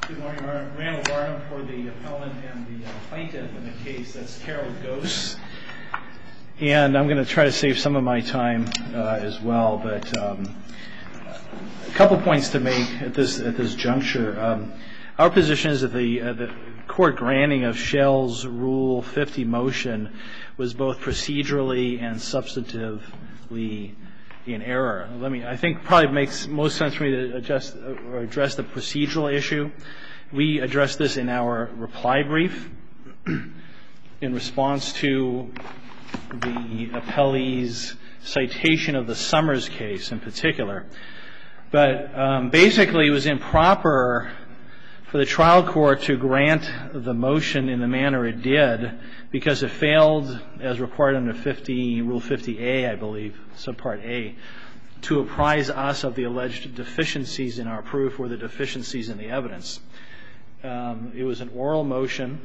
Good morning, Your Honor. Randall Barnum for the appellant and the plaintiff in the case. That's Carol Gose. And I'm going to try to save some of my time as well, but a couple points to make at this juncture. Our position is that the court granting of Shell's Rule 50 motion was both procedurally and substantively in error. I think probably makes most sense for me to address the procedural issue. We addressed this in our reply brief in response to the appellee's citation of the Summers case in particular. But basically it was improper for the trial court to grant the motion in the manner it did because it failed, as required under Rule 50A, I believe, subpart A, to apprise us of the alleged deficiencies in our proof or the deficiencies in the evidence. It was an oral motion,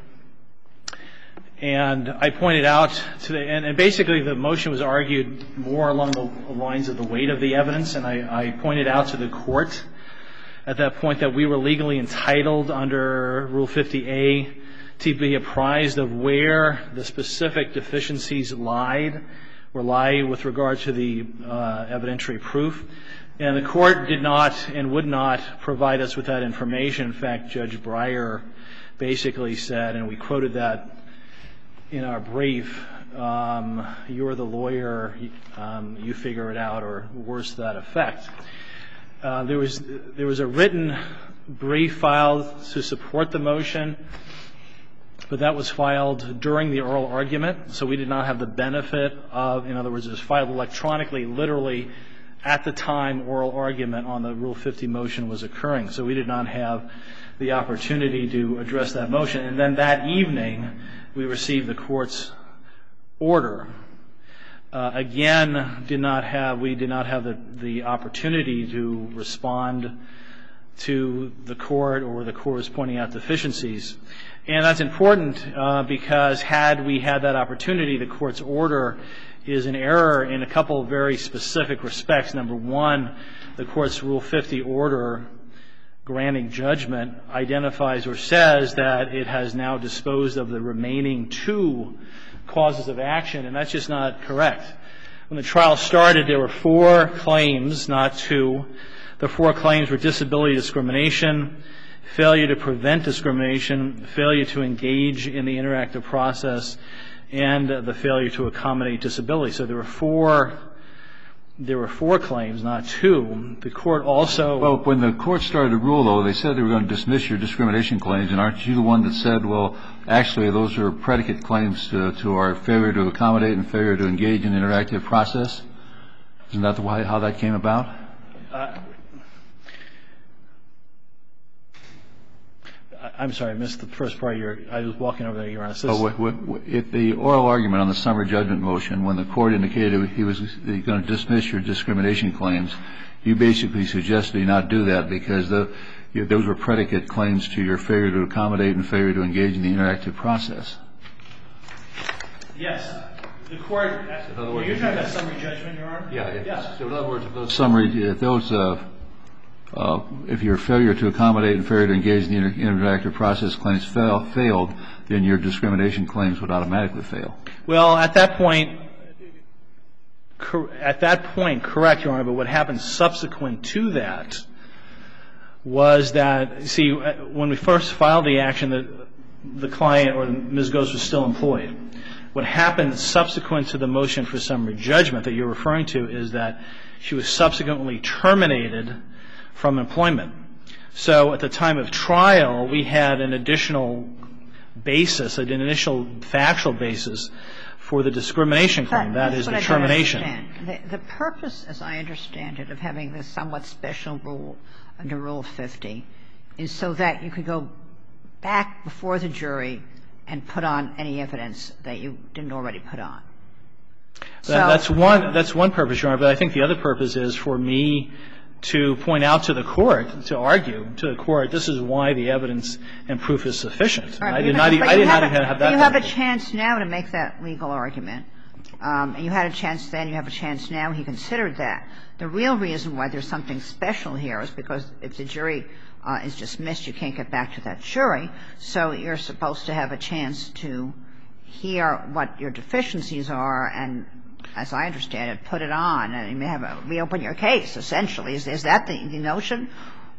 and I pointed out and basically the motion was argued more along the lines of the weight of the evidence, and I pointed out to the court at that point that we were legally entitled under Rule 50A to be apprised of where the specific deficiencies lie with regard to the evidentiary proof. And the court did not and would not provide us with that information. In fact, Judge Breyer basically said, and we quoted that in our brief, you're the lawyer, you figure it out, or worse to that effect. There was a written brief filed to support the motion, but that was filed during the oral argument, so we did not have the benefit of, in other words, it was filed electronically, literally at the time oral argument on the Rule 50 motion was occurring. So we did not have the opportunity to address that motion. And then that evening, we received the court's order. Again, we did not have the opportunity to respond to the court, or the court was pointing out deficiencies. And that's important because had we had that opportunity, the court's order is in error in a couple of very specific respects. Number one, the court's Rule 50 order granting judgment identifies or says that it has now disposed of the remaining two causes of action, and that's just not correct. When the trial started, there were 4 claims, not 2. The 4 claims were disability discrimination, failure to prevent discrimination, failure to engage in the interactive process, and the failure to accommodate disability. So there were 4 claims, not 2. The court also... Well, when the court started to rule, though, they said they were going to dismiss your discrimination claims, and aren't you the one that said, well, actually, those are predicate claims to our failure to accommodate and failure to engage in the interactive process? Isn't that how that came about? I'm sorry, I missed the first part of your... I was walking over there, Your Honor. At the oral argument on the summary judgment motion, when the court indicated he was going to dismiss your discrimination claims, you basically suggested he not do that because those were predicate claims to your failure to accommodate and failure to engage in the interactive process. Yes. The court... Were you talking about summary judgment, Your Honor? Yeah. Yes. So in other words, if your failure to accommodate and failure to engage in the interactive process claims failed, then your discrimination claims would automatically fail. Well, at that point, correct, Your Honor, but what happened subsequent to that was that, see, when we first filed the action, the client or Ms. Gose was still employed. What happened subsequent to the motion for summary judgment that you're referring to is that she was subsequently terminated from employment. So at the time of trial, we had an additional basis, an initial factual basis for the discrimination claim. That is the termination. The purpose, as I understand it, of having this somewhat special rule under Rule 50 is so that you could go back before the jury and put on any evidence that you didn't already put on. That's one purpose, Your Honor, but I think the other purpose is for me to point out to the court, to argue to the court, this is why the evidence and proof is sufficient. I did not even have that. You have a chance now to make that legal argument. You had a chance then. You have a chance now. He considered that. The real reason why there's something special here is because if the jury is dismissed, you can't get back to that jury. So you're supposed to have a chance to hear what your deficiencies are and, as I understand it, put it on and you may have a reopen your case, essentially. Is that the notion?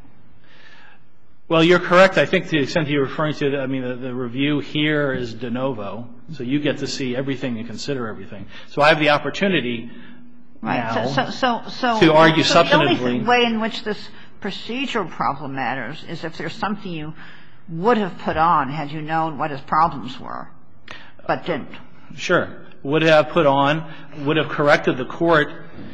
Well, you're correct. I think to the extent you're referring to, I mean, the review here is de novo, so you get to see everything and consider everything. So I have the opportunity now to argue substantively. The only way in which this procedural problem matters is if there's something you would have put on had you known what his problems were, but didn't. Sure. Would have put on, would have corrected the court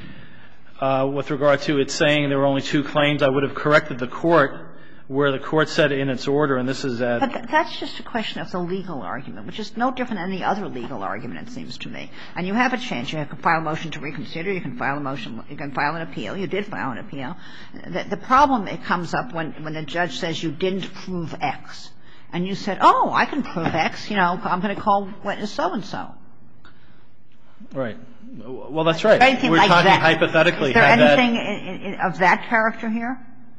with regard to it saying there were only 2 claims. I would have corrected the court where the court said in its order, and this is at. But that's just a question of the legal argument, which is no different than any other legal argument, it seems to me. And you have a chance. You can file a motion to reconsider. You can file a motion. You can file an appeal. You did file an appeal. The problem, it comes up when the judge says you didn't prove X. And you said, oh, I can prove X. You know, I'm going to call witness so-and-so. Right. Well, that's right. We're talking that. Hypothetically. Is there anything of that character here?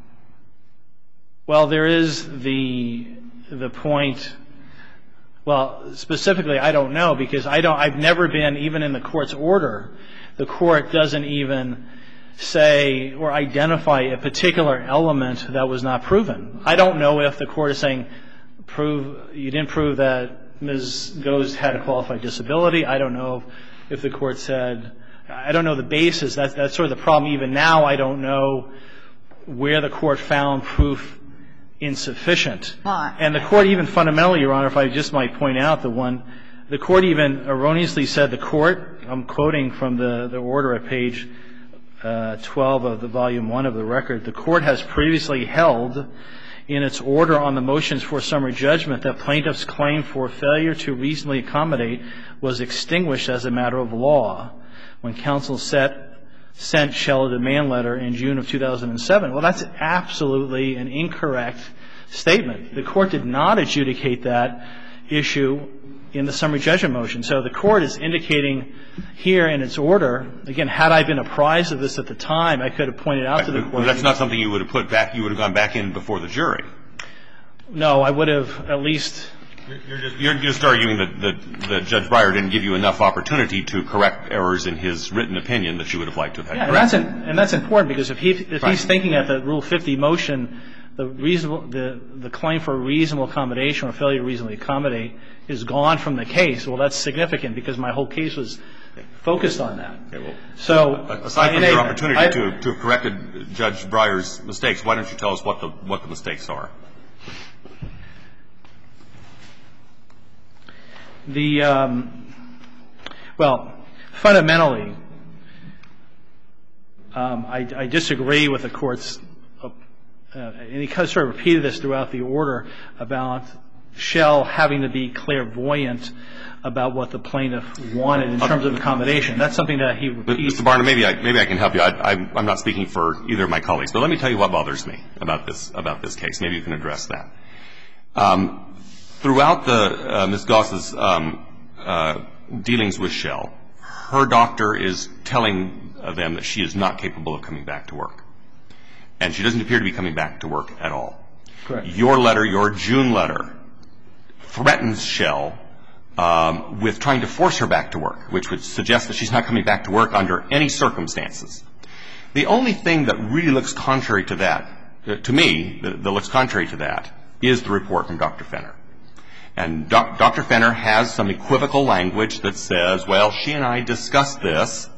Well, there is the point. Well, specifically, I don't know because I've never been, even in the court's order, the court doesn't even say or identify a particular element that was not proven. I don't know if the court is saying you didn't prove that Ms. Goes had a qualified disability. I don't know if the court said, I don't know the basis. That's sort of the problem. Even now, I don't know where the court found proof insufficient. And the court even fundamentally, Your Honor, if I just might point out the court even erroneously said I'm quoting from the order at page 12 of the volume 1 of the record, the court has previously held in its order on the motions for summary judgment that plaintiff's claim for failure to reasonably accommodate was extinguished as a matter of law when counsel sent Shell a demand letter in June of 2007. Well, that's absolutely an incorrect statement. The court did not adjudicate that issue in the summary judgment motion. So the court is indicating here in its order, again, had I been apprised of this at the time, I could have pointed out to the court. Well, that's not something you would have put back. You would have gone back in before the jury. No, I would have at least. You're just arguing that Judge Breyer didn't give you enough opportunity to correct errors in his written opinion that you would have liked to have had corrected. And that's important because if he's thinking at the Rule 50 motion, the claim for reasonable accommodation or failure to reasonably accommodate is gone from the case. Well, that's significant because my whole case was focused on that. Okay, well, so aside from your opportunity to have corrected Judge Breyer's mistakes, why don't you tell us what the mistakes are? Well, fundamentally, I disagree with the court's, and he sort of repeated this throughout the order about Shell having to be clairvoyant about what the plaintiff wanted in terms of accommodation. That's something that he repeats. Mr. Barnum, maybe I can help you. I'm not speaking for either of my colleagues, but let me tell you what bothers me about this case. Maybe you can address that. Throughout Ms. Goss's dealings with Shell, her doctor is telling them that she is not capable of coming back to work. And she doesn't appear to be coming back to work at all. Correct. Your letter, your June letter, threatens Shell with trying to force her back to work, which would suggest that she's not coming back to work under any circumstances. The only thing that really looks contrary to that, to me, that looks contrary to that, is the report from Dr. Fenner. And Dr. Fenner has some equivocal language that says, well, she and I discussed this,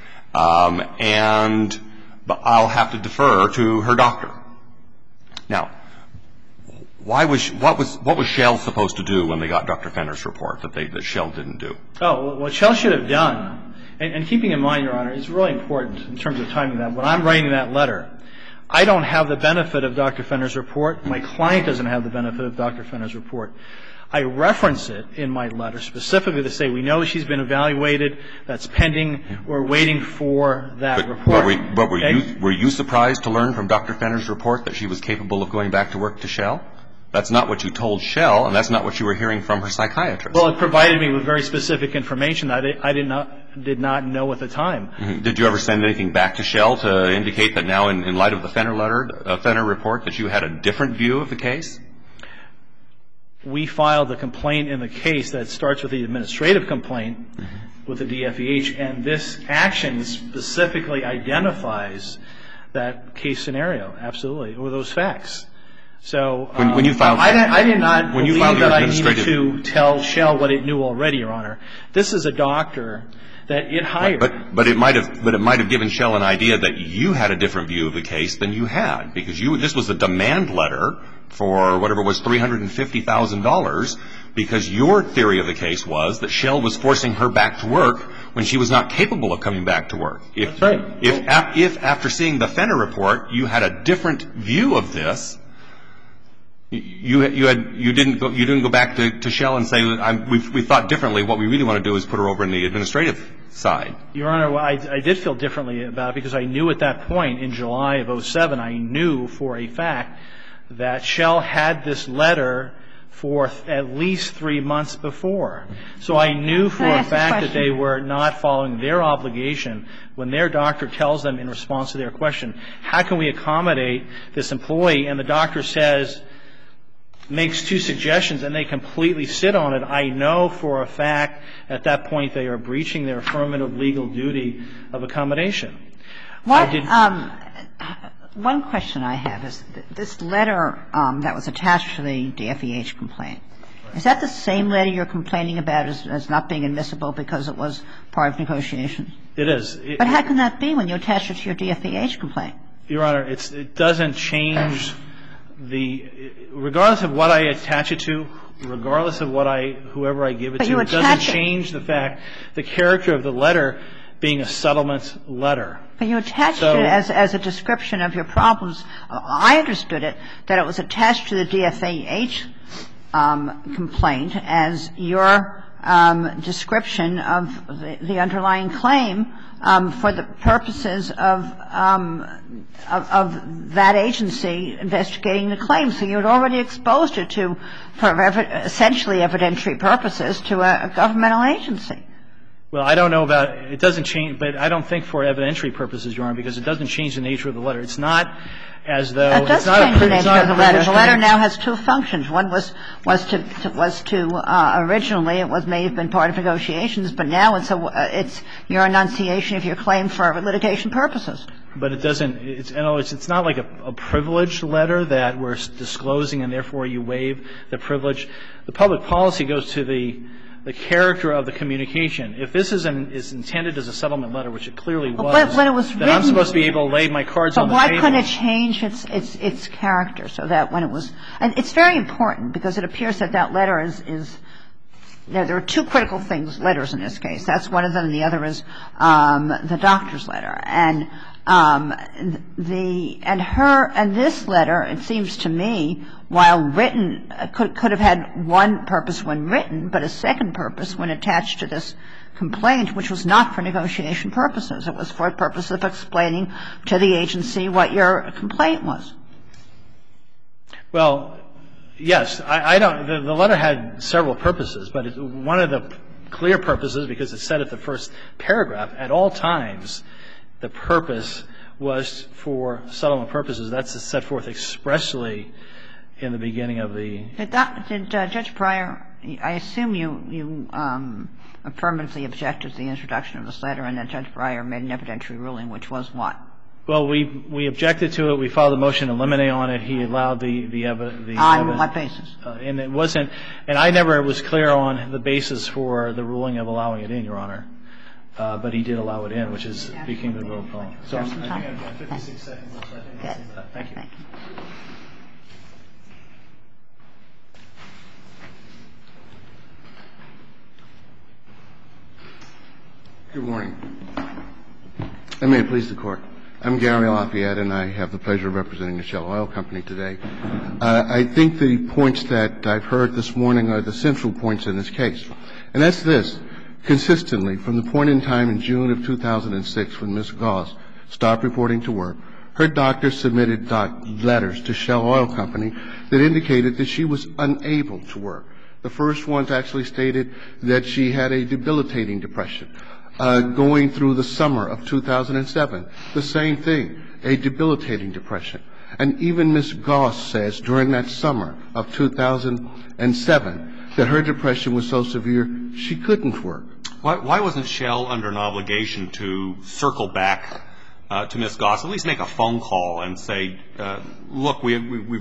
and I'll have to defer to her doctor. Now, what was Shell supposed to do when they got Dr. Fenner's report that Shell didn't do? Oh, what Shell should have done, and keeping in mind, Your Honor, it's really important in terms of timing that. When I'm writing that letter, I don't have the benefit of Dr. Fenner's report. My client doesn't have the benefit of Dr. Fenner's report. I reference it in my letter specifically to say we know she's been evaluated, that's pending, we're waiting for that report. But were you surprised to learn from Dr. Fenner's report that she was capable of going back to work to Shell? That's not what you told Shell, and that's not what you were hearing from her psychiatrist. Well, it provided me with very specific information that I did not know at the time. Mm-hmm. Did you ever send anything back to Shell to indicate that now, in light of the Fenner report, that you had a different view of the case? We filed a complaint in the case that starts with the administrative complaint with the DFEH, and this action specifically identifies that case scenario, absolutely, or those facts. So when you filed, I did not believe that I needed administrative... to tell Shell what it knew already, Your Honor. This is a doctor that it hired. But it might have given Shell an idea that you had a different view of the case than you had, because this was a demand letter for whatever was $350,000, because your theory of the case was that Shell was forcing her back to work when she was not capable of coming back to work. That's right. If after seeing the Fenner report you had a different view of this, you didn't go back to Shell and say we thought differently. What we really want to do is put her over in the administrative side. Your Honor, well, I did feel differently about it because I knew at that point in July of 2007, I knew for a fact that Shell had this letter for at least 3 months before. So I knew for a fact that they were not following their obligation when their doctor tells them in response to their question, how can we accommodate this employee? And the doctor makes 2 suggestions and they completely sit on it. I know for a fact at that point they are breaching their affirmative legal duty of accommodation. One question I have is this letter that was attached to the DFEH complaint, is that the same letter you're complaining about as not being admissible because it was part of negotiations? It is. But how can that be when you attach it to your DFEH complaint? Your Honor, it doesn't change regardless of what I attach it to, regardless of whoever I give it to, it doesn't change the fact, the character of the letter being a settlement letter. But you attached it as a description of your problems. I understood it that it was attached to the DFEH complaint as your description of the underlying claim for the purposes of that agency investigating the claim. So you had already exposed it for essentially evidentiary purposes to a governmental agency. Well, I don't know about it. It doesn't change, but I don't think for evidentiary purposes, Your Honor, because it doesn't change the nature of the letter. It's not as though it's not a privilege. It does change the nature of the letter. The letter now has 2 functions. One was to originally it may have been part of negotiations, but now it's your enunciation of your claim for litigation purposes. But it doesn't. It's not like a privileged letter that we're disclosing and therefore you waive the privilege. The public policy goes to the character of the communication. If this is intended as a settlement letter, which it clearly was, when it was written, then I'm supposed to be able to lay my cards on the table. But why couldn't it change its character so that when it was – and it's very important because it appears that letter is there are 2 critical letters in this case. That's one of them, and the other is the doctor's letter. And this letter, it seems to me, while written, could have had one purpose when written, but a second purpose when attached to this complaint, which was not for negotiation purposes. It was for the purpose of explaining to the agency what your complaint was. Well, yes. I don't – the letter had several purposes, but one of the clear purposes, because it said at the first paragraph, at all times the purpose was for settlement purposes. That's set forth expressly in the beginning of the – Did Judge Breyer – I assume you affirmatively objected to the introduction of this letter and that Judge Breyer made an evidentiary ruling, which was what? Well, we objected to it. We filed a motion to eliminate on it. He allowed the evidence. On what basis? And it wasn't – and I never was clear on the basis for the ruling of allowing it in, Your Honor. But he did allow it in, which became the roll call. So I think I've got 56 seconds left. Thank you. Thank you. Good morning. And may it please the Court. I'm Gary Lafayette, and I have the pleasure of representing the Shell Oil Company today. I think the points that I've heard this morning are the central points in this case. And that's this. Consistently, from the point in time in June of 2006 when Ms. Goss stopped reporting to work, her doctor submitted letters to Shell Oil Company that indicated that she was unable to work. The first ones actually stated that she had a debilitating depression. Going through the summer of 2007, the same thing, a debilitating depression. And even Ms. Goss says during that summer of 2007 that her depression was so severe she couldn't work. Why wasn't Shell under an obligation to circle back to Ms. Goss, at least make a phone call and say, look, we've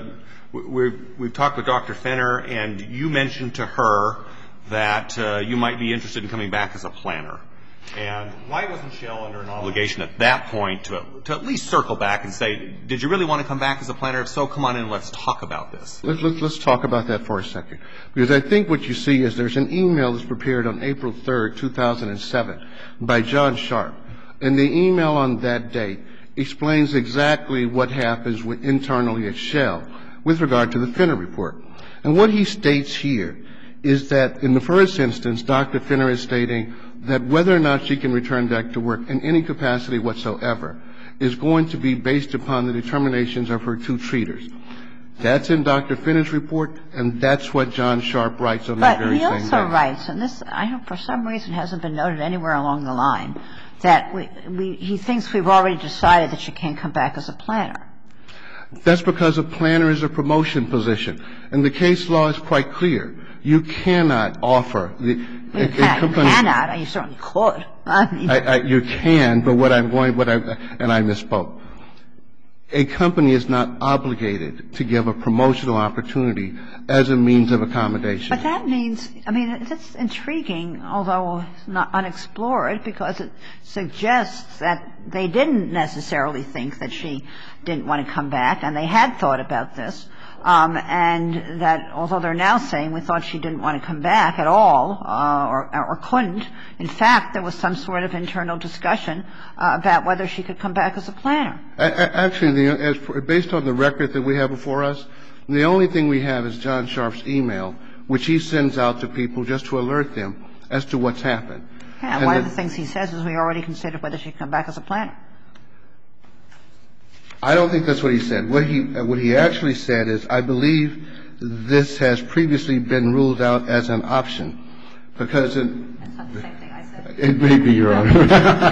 talked with Dr. Fenner, and you mentioned to her that you might be interested in coming back as a planner. And why wasn't Shell under an obligation at that point to at least circle back and say, did you really want to come back as a planner? If so, come on in and let's talk about this. Let's talk about that for a second. Because I think what you see is there's an email that's prepared on April 3rd, 2007 by John Sharp. And the email on that date explains exactly what happens internally at Shell with regard to the Fenner report. And what he states here is that in the first instance, Dr. Fenner is stating that whether or not she can return back to work in any capacity whatsoever is going to be based upon the determinations of her two treaters. That's in Dr. Fenner's report, and that's what John Sharp writes on that very same day. But he also writes, and this, I hope for some reason hasn't been noted anywhere along the line, that he thinks we've already decided that she can't come back as a planner. That's because a planner is a promotion position. And the case law is quite clear. You cannot offer You cannot. You certainly could. You can, but and I misspoke. A company is not obligated to give a promotional opportunity as a means of accommodation. But that means, I mean, it's intriguing, although not unexplored, because it suggests that they didn't necessarily think that she didn't want to come back, and they had thought about this. And that although they're now saying we thought she didn't want to come back at all or couldn't, in fact, there was some sort of internal discussion about whether she could come back as a planner. Actually, based on the record that we have before us, the only thing we have is John Sharp's email, which he sends out to people just to alert them as to what's happened. Yeah, and one of the things he says is we already considered whether she could come back as a planner. I don't think that's what he said. What he actually said is, I believe this has previously been ruled out as an option because That's not the same thing I said. It may be, Your Honor.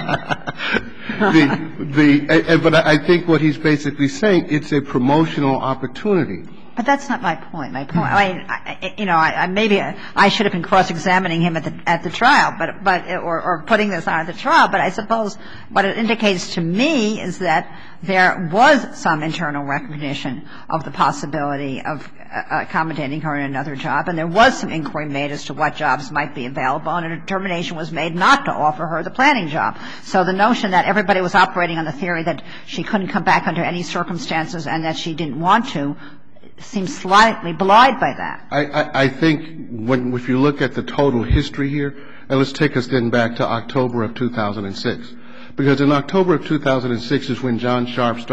But I think what he's basically saying, it's a promotional opportunity. But that's not my point. My point, I mean, maybe I should have been cross-examining him at the trial, or putting this on at the trial. But I suppose what it indicates to me is that there was some internal recognition of the possibility of accommodating her in another job, and there was some inquiry made as to what jobs might be available, and a determination was made not to offer her the planning job. So the notion that everybody was operating on the theory that she couldn't come back under any circumstances and that she didn't want to seems slightly belied by that. I think if you look at the total history here, and let's take us then back to October of 2006. Because in October of 2006 is when John Sharp and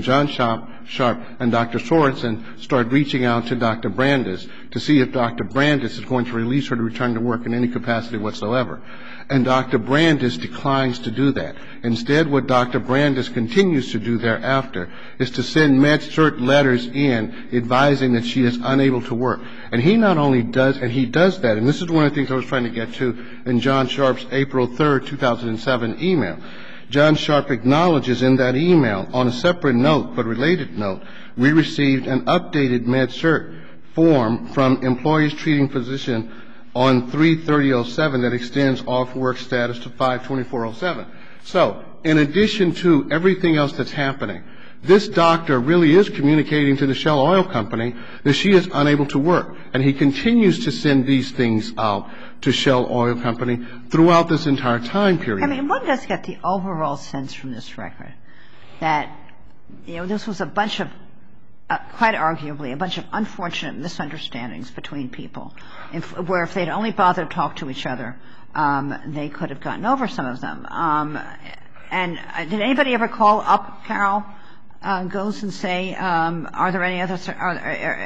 Dr. Sorensen start reaching out to Dr. Brandis to see if Dr. Brandis is going to release her to return to work in any capacity whatsoever. And Dr. Brandis declines to do that. Instead, what Dr. Brandis continues to do thereafter is to send MedCert letters in advising that she is unable to work. And he not only does, and he does that, and this is one of the things I was trying to get to in John Sharp's April 3rd, 2007 email. John Sharp acknowledges in that email, on a separate note but related note, we received an updated MedCert form from employees treating physician on 3/30/07 that extends off work status to 5/24/07. So in addition to everything else that's happening, this doctor really is communicating to the Shell Oil Company that she is unable to work. And he continues to send these things out to Shell Oil Company throughout this entire time period. I mean, one does get the overall sense from this record that, this was a bunch of, quite arguably, a bunch of unfortunate misunderstandings between people, where if they'd only bothered to talk to each other, they could have gotten over some of them. And did anybody ever call up Carol Goes and say, are there any other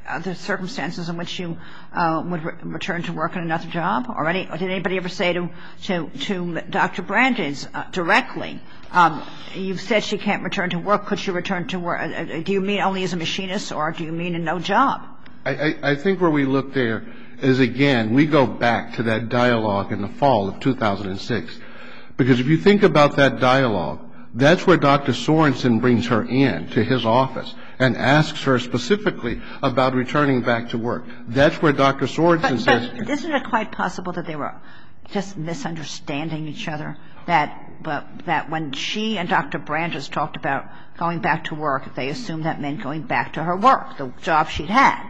other circumstances in which you would return to work in another job? Or did anybody ever say to Dr. Brandeis directly, you've said she can't return to work. Could she return to work? Do you mean only as a machinist, or do you mean in no job? I think where we look there is, again, we go back to that dialogue in the fall of 2006. Because if you think about that dialogue, that's where Dr. Sorensen brings her in to his office and asks her specifically about returning back to work. That's where Dr. Sorensen says. But isn't it quite possible that they were just misunderstanding each other? That when she and Dr. Brandeis talked about going back to work, they assumed that meant going back to her work, the job she'd had.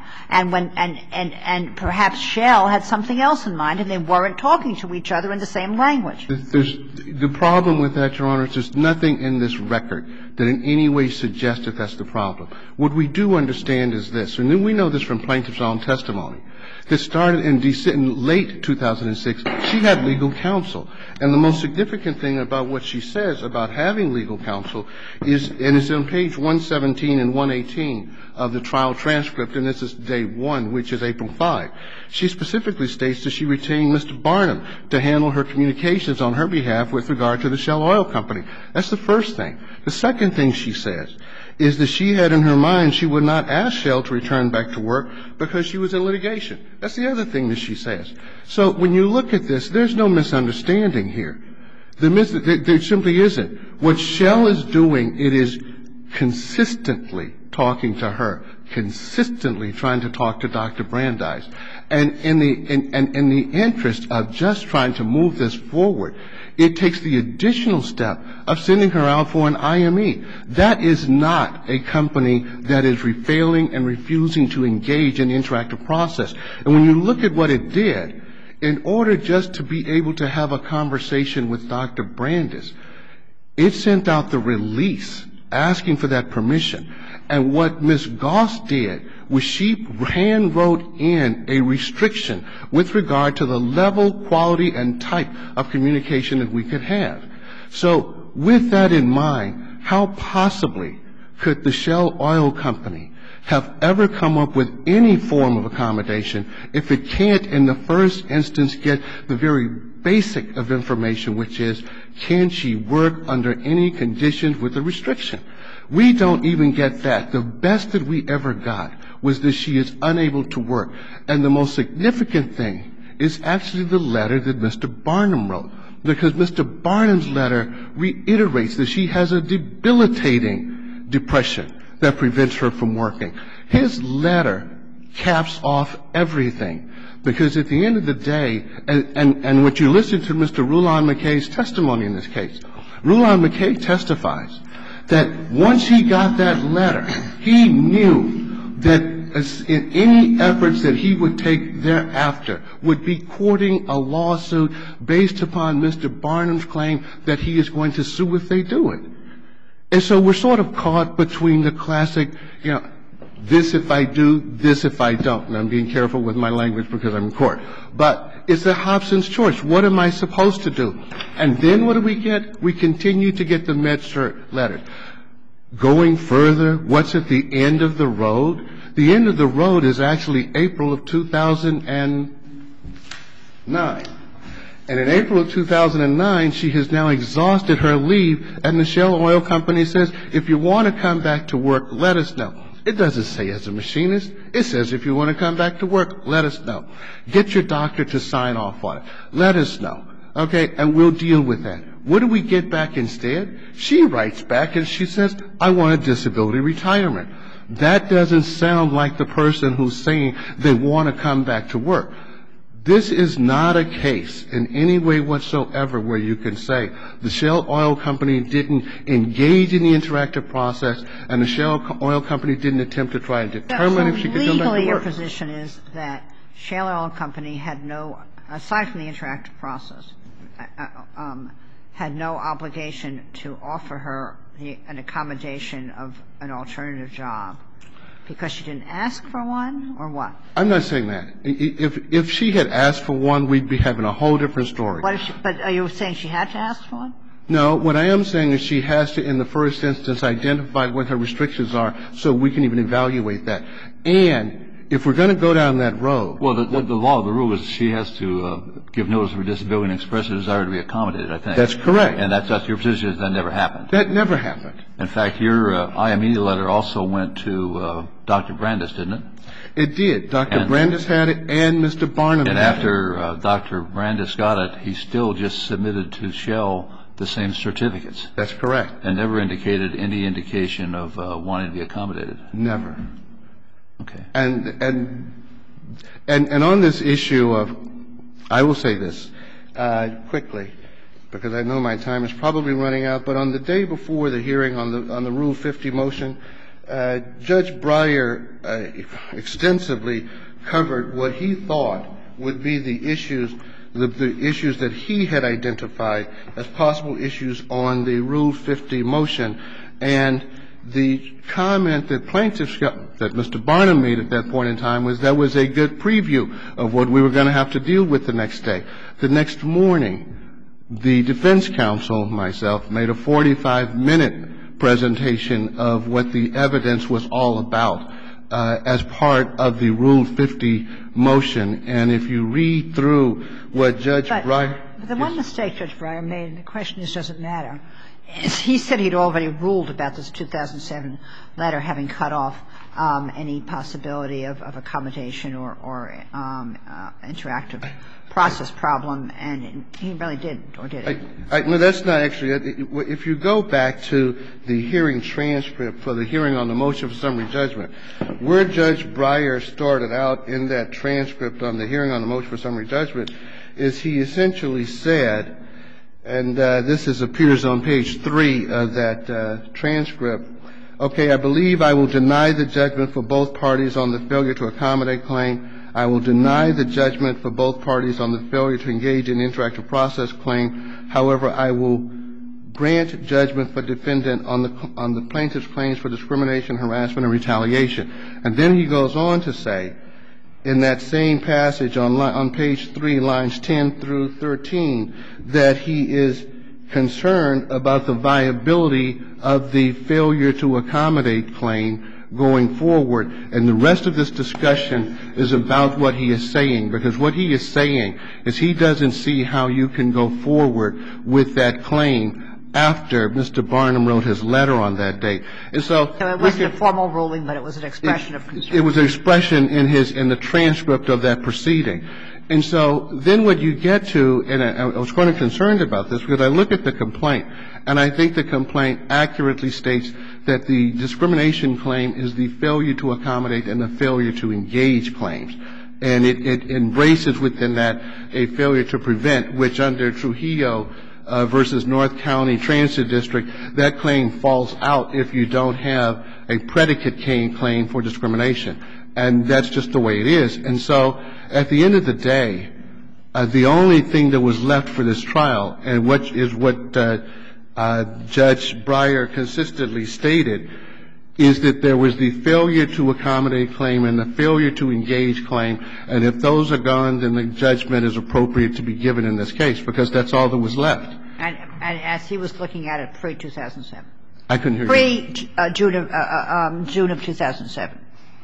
And perhaps Shell had something else in mind, and they weren't talking to each other in the same language. The problem with that, Your Honor, is there's nothing in this record that in any way suggests that that's the problem. What we do understand is this, and then we know this from plaintiff's own testimony. This started in late 2006. She had legal counsel. And the most significant thing about what she says about having legal counsel is, and it's on page 117 and 118 of the trial transcript, and this is day 1, which is April 5. She specifically states that she retained Mr. Barnum to handle her communications on her behalf with regard to the Shell Oil Company. That's the first thing. The second thing she says is that she had in her mind she would not ask Shell to return back to work because she was in litigation. That's the other thing that she says. So when you look at this, there's no misunderstanding here. There simply isn't. What Shell is doing, it is consistently talking to her, consistently trying to talk to Dr. Brandeis. And in the interest of just trying to move this forward, it takes the additional step of sending her out for an IME. That is not a company that is failing and refusing to engage in the interactive process. And when you look at what it did, in order just to be able to have a conversation with Dr. Brandeis, it sent out the release asking for that permission. And what Ms. Goss did was she hand-wrote in a restriction with regard to the level, quality, and type of communication that we could have. So with that in mind, how possibly could the Shell Oil Company have ever come up with any form of accommodation if it can't in the first instance get the very basic of information, which is, can she work under any conditions with a restriction? We don't even get that. The best that we ever got was that she is unable to work. And the most significant thing is actually the letter that Mr. Barnum wrote, because Mr. Barnum's letter reiterates that she has a debilitating depression that prevents her from working. His letter caps off everything, because at the end of the day, and what you listen to Mr. Rulon McKay's testimony in this case, Rulon McKay testifies that once he got that letter, he knew that in any efforts that he would take thereafter would be courting a lawsuit based upon Mr. Barnum's claim that he is going to sue if they do it. And so we're sort of caught between the classic, this if I do, this if I don't. And I'm being careful with my language because I'm in court. But it's a Hobson's choice. What am I supposed to do? And then what do we get? We continue to get the MedCert letter. Going further, what's at the end of the road? The end of the road is actually April of 2009. And in April of 2009, she has now exhausted her leave, and the Shell Oil Company says, if you want to come back to work, let us know. It doesn't say as a machinist. It says if you want to come back to work, let us know. Get your doctor to sign off on it. Let us know. Okay? And we'll deal with that. What do we get back instead? She writes back and she says, I want a disability retirement. That doesn't sound like the person who's saying they want to come back to work. This is not a case in any way whatsoever where you can say the Shell Oil Company didn't engage in the interactive process and the Shell Oil Company didn't attempt to try and determine if she could come back to work. So legally your position is that Shell Oil Company had no, aside from the interactive process, had no obligation to offer her an accommodation of an alternative job because she didn't ask for one, or what? I'm not saying that. If she had asked for one, we'd be having a whole different story. But are you saying she had to ask for one? No. What I am saying is she has to, in the first instance, identify what her restrictions are so we can even evaluate that. And if we're going to go down that road. Well, the law, the rule is she has to give notice of her disability and express a desire to be accommodated, I think. That's correct. And that's your position is that never happened. That never happened. In fact, your IME letter also went to Dr. Brandis, didn't it? It did. Dr. Brandis had it and Mr. Barnum had it. And after Dr. Brandis got it, he still just submitted to Shell the same certificates. That's correct. And never indicated any indication of wanting to be accommodated. Never. Okay. And on this issue of, I will say this quickly, because I know my time is probably running out, but on the day before the hearing on the Rule 50 motion, Judge Breyer extensively covered what he thought would be the issues that he had identified as possible issues on the Rule 50 motion. And the comment that plaintiffs got, that Mr. Barnum made at that point in time, was that was a good preview of what we were going to have to deal with the next day. The next morning, the defense counsel, myself, made a 45-minute presentation of what the evidence was all about as part of the Rule 50 motion. And if you read through what Judge Breyer — But the one mistake Judge Breyer made, and the question is, does it matter, is he said he'd already ruled about this 2007 letter having cut off any possibility of accommodation or interactive process problem, and he really didn't, or did he? No, that's not actually — if you go back to the hearing transcript for the hearing on the motion for summary judgment, where Judge Breyer started out in that transcript on the hearing on the motion for summary judgment is he essentially said, and this appears on page 3 of that transcript, okay, I believe I will deny the judgment for both parties on the failure to accommodate claim. I will deny the judgment for both parties on the failure to engage in interactive process claim. However, I will grant judgment for defendant on the plaintiff's claims for discrimination, harassment, and retaliation. And then he goes on to say, in that same passage on page 3, lines 10 through 13, that he is concerned about the viability of the failure to accommodate claim going forward. And the rest of this discussion is about what he is saying, because what he is saying is he doesn't see how you can go forward with that claim after Mr. Barnum wrote his letter on that date. And so it wasn't a formal ruling, but it was an expression of concern. It was an expression in the transcript of that proceeding. And so then what you get to, and I was quite concerned about this because I look at the complaint, and I think the complaint accurately states that the discrimination claim is the failure to accommodate and the failure to engage claims. And it embraces within that a failure to prevent, which under Trujillo versus North County Transit District, that claim falls out if you don't have a predicate claim for discrimination. And that's just the way it is. And so at the end of the day, the only thing that was left for this trial, and what Judge Breyer consistently stated, is that there was the failure to accommodate claim and the failure to engage claim. And if those are gone, then the judgment is appropriate to be given in this case, because that's all that was left. And as he was looking at it pre-2007. I couldn't hear you. Pre-June of 2007.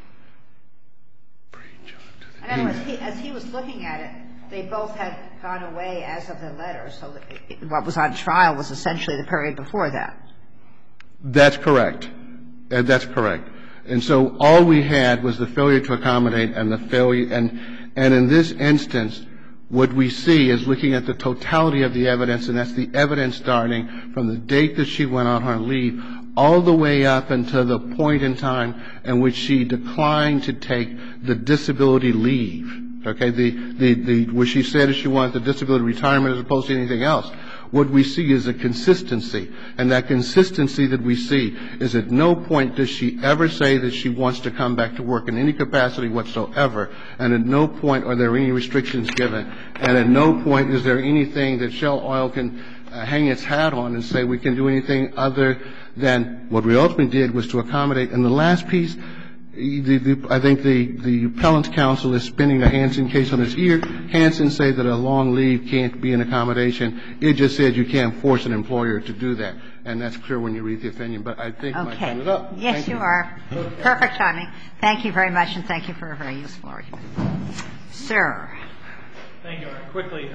In other words, as he was looking at it, they both had gone away as of the letter, so what was on trial was essentially the period before that. That's correct. That's correct. And so all we had was the failure to accommodate and the failure, and in this instance, what we see is looking at the totality of the evidence, and that's the evidence starting from the date that she went on her leave all the way up until the point in time in which she declined to take the disability leave. Okay? Where she said she wanted the disability retirement as opposed to anything else. What we see is a consistency. And that consistency that we see is at no point does she ever say that she wants to come back to work in any capacity whatsoever. And at no point are there any restrictions given. And at no point is there anything that Shell Oil can hang its hat on and say we can do anything other than what we ultimately did was to accommodate. And the last piece, I think the appellant's counsel is spinning the Hansen case on its ear. Hansen said that a long leave can't be an accommodation. It just said you can't force an employer to do that. And that's clear when you read the opinion. But I think my time is up. Yes, you are. Perfect timing. Thank you very much, and thank you for a very useful argument. Sir. Thank you, Your Honor. Quickly,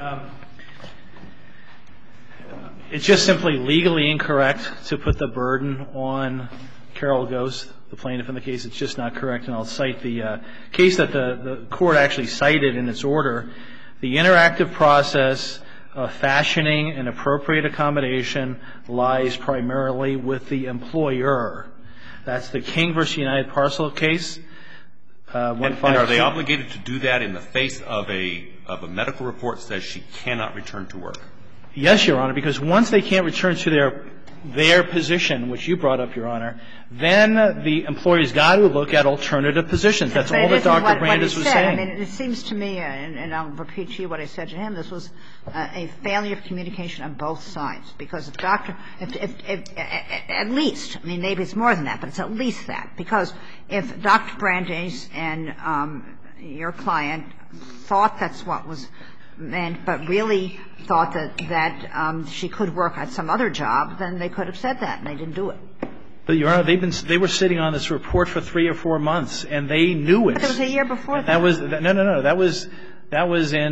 it's just simply legally incorrect to put the burden on Carol Ghost, the plaintiff in the case. It's just not correct, and I'll cite the case that the court actually cited in its order. The interactive process of fashioning an appropriate accommodation lies primarily with the employer. That's the King v. United Parcel case. And are they obligated to do that in the face of a medical report that says she cannot return to work? Yes, Your Honor, because once they can't return to their position, which you brought up, Your Honor, then the employer's got to look at alternative positions. That's all that Dr. Brandes was saying. I mean, it seems to me, and I'll repeat to you what I said to him, this was a failure of communication on both sides. Because if at least, I mean, maybe it's more than that, but it's at least that. Because if Dr. Brandes and your client thought that's what was meant, but really thought that she could work at some other job, then they could have said that, and they didn't do it. But, Your Honor, they were sitting on this report for 3 or 4 months, and they knew it. But it was a year before that. That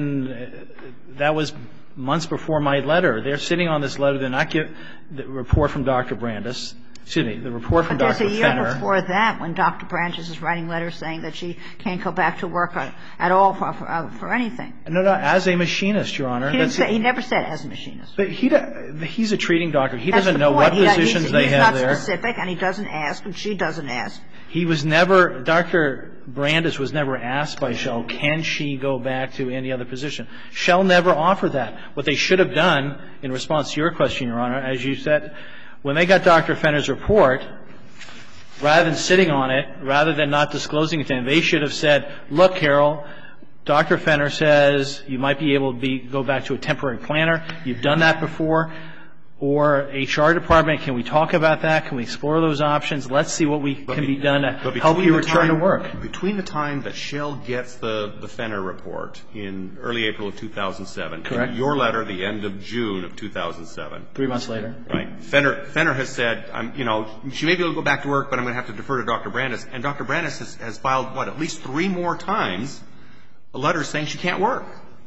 was months before my letter. They're sitting on this letter. They're not getting the report from Dr. Brandes. Excuse me, the report from Dr. Fenner. But there's a year before that when Dr. Brandes is writing letters saying that she can't go back to work at all for anything. No, as a machinist, Your Honor. He never said as a machinist. But he's a treating doctor. He doesn't know what positions they have there. He's not specific, and he doesn't ask, and she doesn't ask. He was never, Dr. Brandes was never asked by Shell, can she go back to any other position? Shell never offered that. What they should have done, in response to your question, Your Honor, as you said, when they got Dr. Fenner's report, rather than sitting on it, rather than not disclosing it to him, they should have said, look, Carol, Dr. Fenner says you might be able to go back to a temporary planner. You've done that before. Or HR department, can we talk about that? Can we explore those options? Let's see what can be done to help you return to work. Between the time that Shell gets the Fenner report in early April of 2007, correct, and your letter, the end of June of 2007. 3 months later. Right. Fenner has said, she may be able to go back to work, but I'm going to have to defer to Dr. Brandes. And Dr. Brandes has filed, at least 3 more times a letter saying she can't work.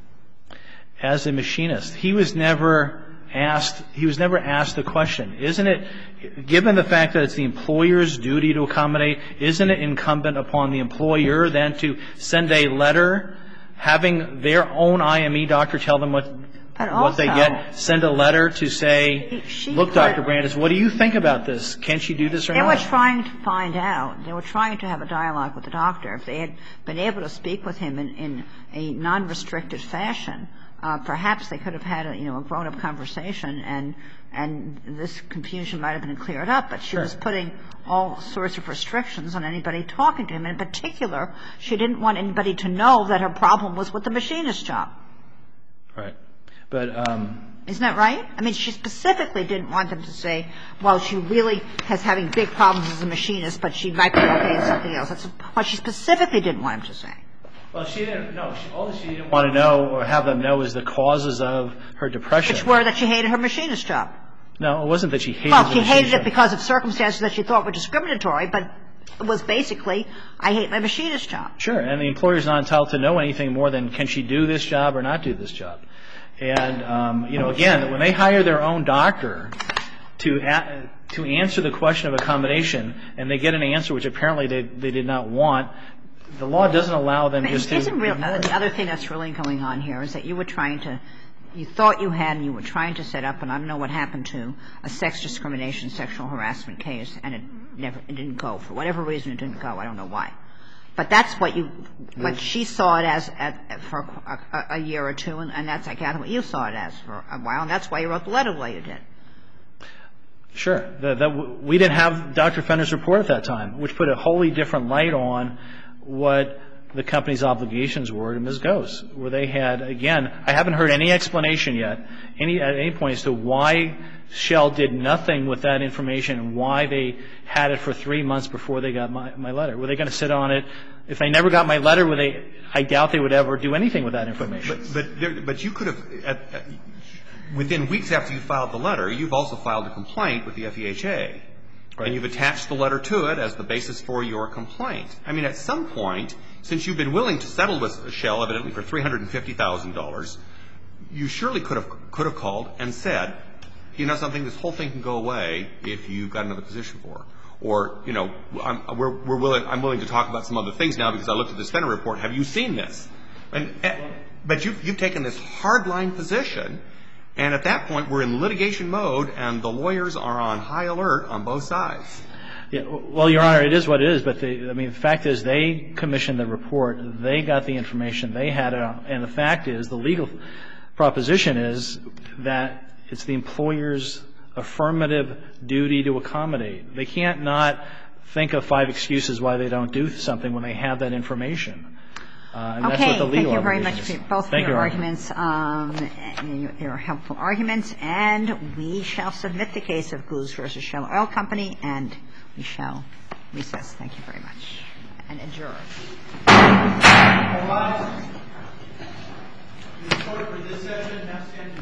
As a machinist, he was never asked the question, isn't it, given the fact that it's the employer's duty to accommodate, isn't it incumbent upon the employer then to send a letter, having their own IME doctor tell them what they get, send a letter to say, look, Dr. Brandes, what do you think about this? Can she do this or not? They were trying to find out. They were trying to have a dialogue with the doctor. If they had been able to speak with him in a non-restricted fashion, perhaps they could have had a grown-up conversation, and this confusion might have been cleared up. But she was putting all sorts of restrictions on anybody talking to him. And in particular, she didn't want anybody to know that her problem was with the machinist job. Right. But isn't that right? I mean, she specifically didn't want them to say, well, she really has having big problems as a machinist, but she might be okay in something else. That's what she specifically didn't want them to say. Well, she didn't know. All she didn't want to know or have them know is the causes of her depression. Which were that she hated her machinist job. No, it wasn't that she hated the machinist job. Well, she hated it because of circumstances that she thought were discriminatory, but it was basically, I hate my machinist job. Sure. And the employer's not entitled to know anything more than can she do this job or not do this job. And, again, when they hire their own doctor to answer the question of accommodation and they get an answer which apparently they did not want, the law doesn't allow them just to ignore it. The other thing that's really going on here is that you thought you had and you were trying to set up, and I don't know what happened to, a sex discrimination, sexual harassment case, and it didn't go. For whatever reason, it didn't go. I don't know why. But that's what she saw it as for a year or two, and that's, I gather, what you saw it as for a while, and that's why you wrote the letter the way you did. Sure. We didn't have Dr. Fenner's report at that time, which put a wholly different light on what the company's obligations were to Ms. Gose, where they had, again, I haven't heard any explanation yet, at any point as to why Shell did nothing with that information and why they had it for 3 months before they got my letter. Were they going to sit on it? If they never got my letter, I doubt they would ever do anything with that information. But you could have, within weeks after you filed the letter, you've also filed a complaint with the FEHA. Right. And you've attached the letter to it as the basis for your complaint. I mean, at some point, since you've been willing to settle with Shell, evidently for $350,000, you surely could have called and said, you know something, this whole thing can go away if you've got another position for it. Or, you know, I'm willing to talk about some other things now because I looked at this Fenner report. Have you seen this? But you've taken this hardline position, and at that point we're in litigation mode, and the lawyers are on high alert on both sides. Yeah, well, Your Honor, it is what it is. But the fact is, they commissioned the report. They got the information. They had it. And the fact is, the legal proposition is that it's the employer's affirmative duty to accommodate. They can't not think of 5 excuses why they don't do something when they have that information. And that's what the legal obligation is. Thank you very much both for your arguments, your helpful arguments. And we shall submit the case of Gose v. Shell Oil Company, and we shall recess. Thank you very much. And adjourn. All rise. The court for this session now stands adjourned.